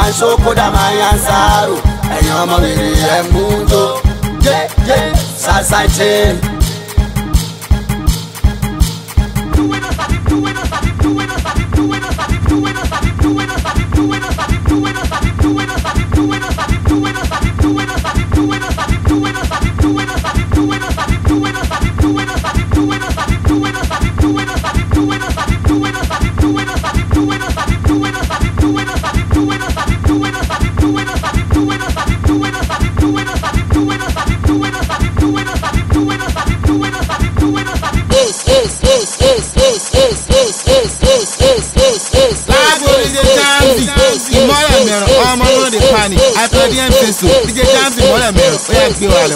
máa ń ṣókó dá máa ń yan sáárò ẹ̀yin ọmọ rere ẹ̀ mú jó jẹ́ sàṣàṣe. I play the MC so DJ Jamzy mọ́lẹ̀ mẹ́rin ó yẹ gbé wa lọ.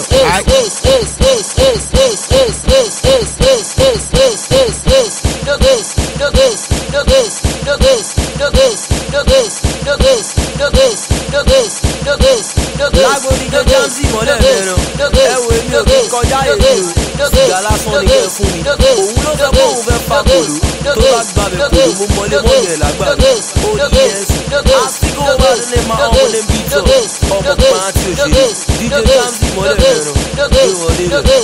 Lágbo DJ Jamzy mọ́lẹ̀ mẹ́rin ẹ wo èmi ò kí kọjá èdè o sìgá lásán ni kẹ́ fún mi òun ló fẹ́ kó òun fẹ́ fa kòló tó bá gbàgbé kòló mo mọ́lé mọ́lẹ̀ lágbàdo ó yí ẹ̀sùn àsìkò wà lónìí máa ń wọlé bí tọ̀ ọmọ kan àti òṣèré DJ Jamzy mọ́lẹ̀ mẹ́rin gbé wọlé rẹ̀.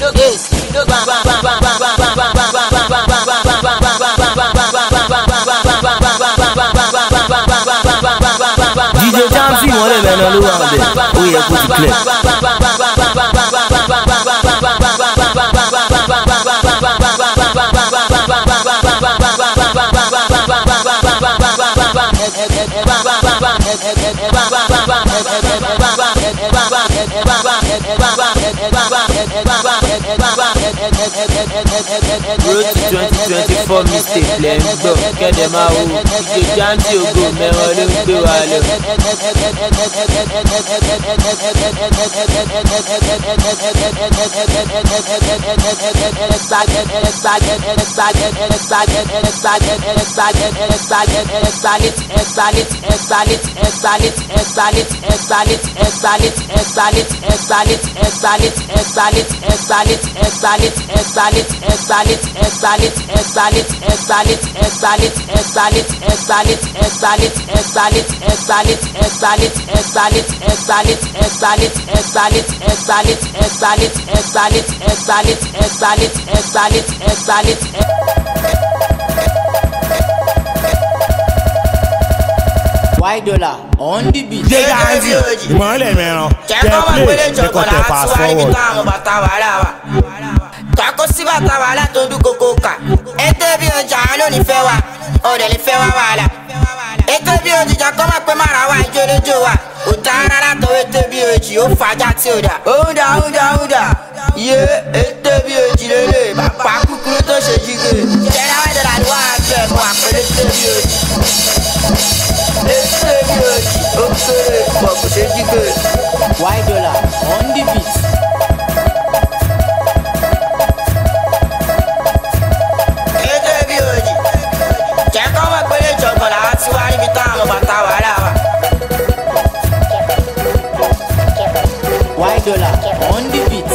DJ Jamzy mọ́lẹ̀ mẹ́rin ló wà bẹ́ẹ̀ ó yẹ kó ti clear. Road to 2024 mistake lẹ́ ń gbọ́ kẹ́dẹ̀ máa wo DJ Jamzy ògo mẹ́wọ́n ló ń gbé wa lọ. White dollar on the beat. DJ Jamzy ìmọ̀lẹ̀ mẹ́rin play the content fast forward. Tako sí bàtà wàhálà tó dún kókó kà. Ètò bí ọjà ló ní fẹ́ wa, ọ̀dẹ̀ lè fẹ́ wa wàhálà. Ètò bí òjìjà kọ́ máa pẹ́ mara wa ìjọ́lójó wa. Kò tá rárá tó ètò bí òjì ó fàájà tí ò dà. Ó yé ètò bí òjì lélẹ̀ bàbá kúkúrú tó ṣe jígé. Jẹ́rẹ́ wá dọ̀là ló wà bẹ́ẹ̀ mú àpẹẹrẹ ètò bí òjì. Ètò bí òjì ó kéré pọ̀ kò ṣe jígé. White dollar on the beat. White dollar on the beat.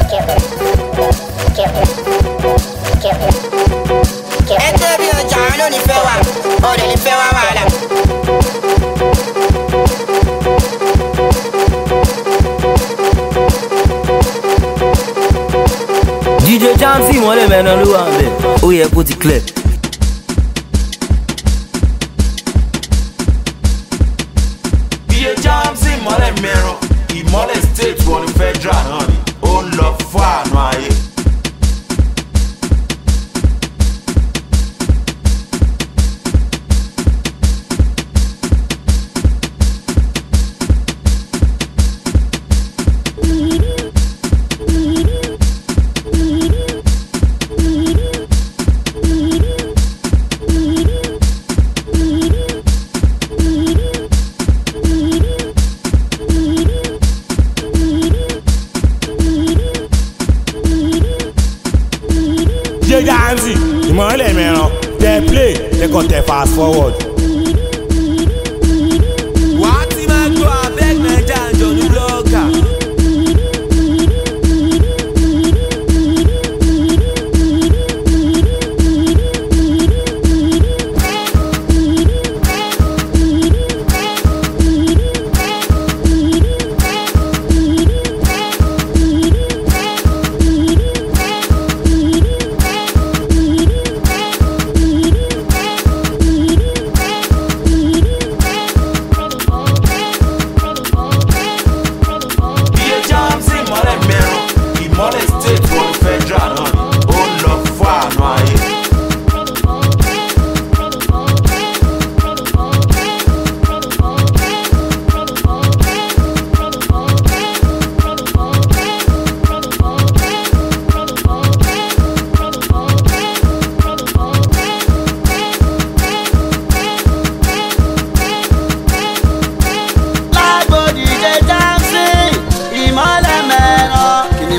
Ètò bí ọjà ló ní fẹ́ wa, ọ̀dẹ̀ ní fẹ́ wa wàhálà. DJ Jamzy mọ́lẹ̀ mẹ́rin ló wà bẹ́ẹ̀ ó yẹ kó ti clear. DJ Jamzy mọ́lẹ̀ mẹ́rin ìmọ́lẹ̀ state wọ́n ní federal náà ni ó ń lọ fún àánú ayé. DJ Jamzy ìmọ̀lẹ̀ mẹ́rin play the content fast forward. Wàá ti máa gbọ́ abeg Naija àjọ̀nú blogger.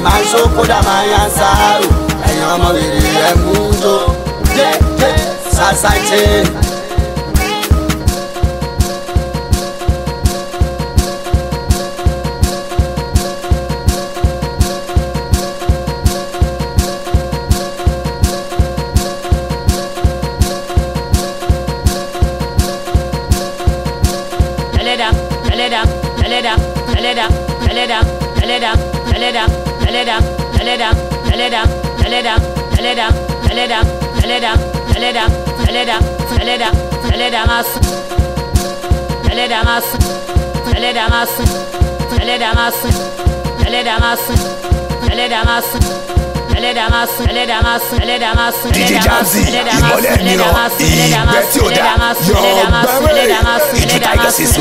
máa ń ṣókódà máa ń yan sáárù ẹ̀yin ọmọ rere ẹ̀ mú jó jẹ́jẹ́ sàṣàìṣe. DJ Jamzy, ìmọ́lẹ̀ mìíràn, ìgbẹ́ tí ó dá, yọ gbẹ́rẹ́, ìjú Tiger Sesu.